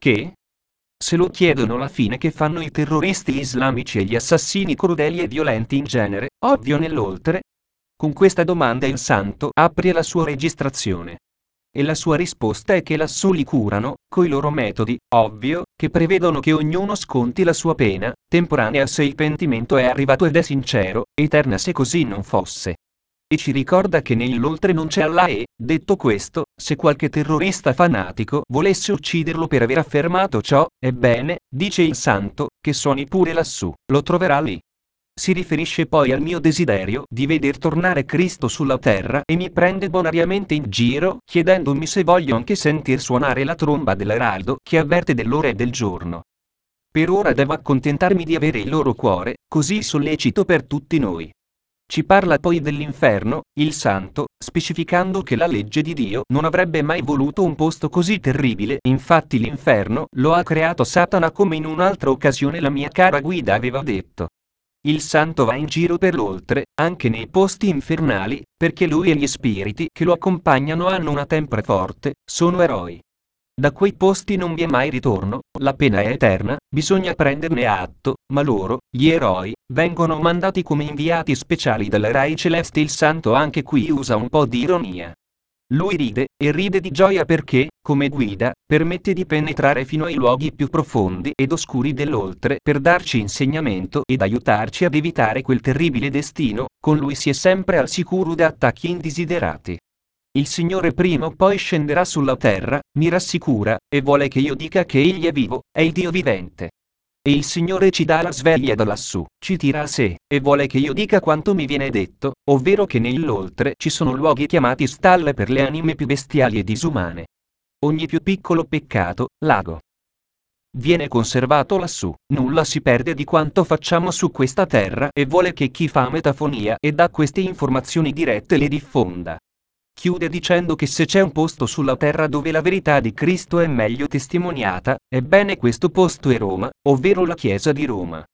Che? Se lo chiedono la fine che fanno i terroristi islamici e gli assassini crudeli e violenti in genere, ovvio nell'oltre? Con questa domanda il santo apre la sua registrazione. E la sua risposta è che lassù li curano, coi loro metodi, ovvio, che prevedono che ognuno sconti la sua pena, temporanea se il pentimento è arrivato ed è sincero, eterna se così non fosse. E ci ricorda che nell'oltre non c'è Allah e, detto questo, se qualche terrorista fanatico volesse ucciderlo per aver affermato ciò, ebbene, dice il santo, che suoni pure lassù, lo troverà lì. Si riferisce poi al mio desiderio di veder tornare Cristo sulla terra e mi prende bonariamente in giro, chiedendomi se voglio anche sentir suonare la tromba dell'eraldo che avverte dell'ora e del giorno. Per ora devo accontentarmi di avere il loro cuore, così sollecito per tutti noi. Ci parla poi dell'inferno, il santo, specificando che la legge di Dio non avrebbe mai voluto un posto così terribile, infatti l'inferno lo ha creato Satana come in un'altra occasione la mia cara guida aveva detto. Il santo va in giro per l'oltre, anche nei posti infernali, perché lui e gli spiriti che lo accompagnano hanno una tempra forte, sono eroi. Da quei posti non vi è mai ritorno, la pena è eterna, bisogna prenderne atto, ma loro, gli eroi, vengono mandati come inviati speciali dal Rai Celeste. Il santo anche qui usa un po' di ironia. Lui ride, e ride di gioia perché, come guida, permette di penetrare fino ai luoghi più profondi ed oscuri dell'oltre per darci insegnamento ed aiutarci ad evitare quel terribile destino, con lui si è sempre al sicuro da attacchi indesiderati. Il Signore prima o poi scenderà sulla terra, mi rassicura, e vuole che io dica che Egli è vivo, è il Dio vivente. E il Signore ci dà la sveglia da lassù, ci tira a sé, e vuole che io dica quanto mi viene detto, ovvero che nell'oltre ci sono luoghi chiamati stalle per le anime più bestiali e disumane. Ogni più piccolo peccato, lago, viene conservato lassù, nulla si perde di quanto facciamo su questa terra e vuole che chi fa metafonia e dà queste informazioni dirette le diffonda. Chiude dicendo che se c'è un posto sulla terra dove la verità di Cristo è meglio testimoniata, ebbene questo posto è Roma, ovvero la Chiesa di Roma.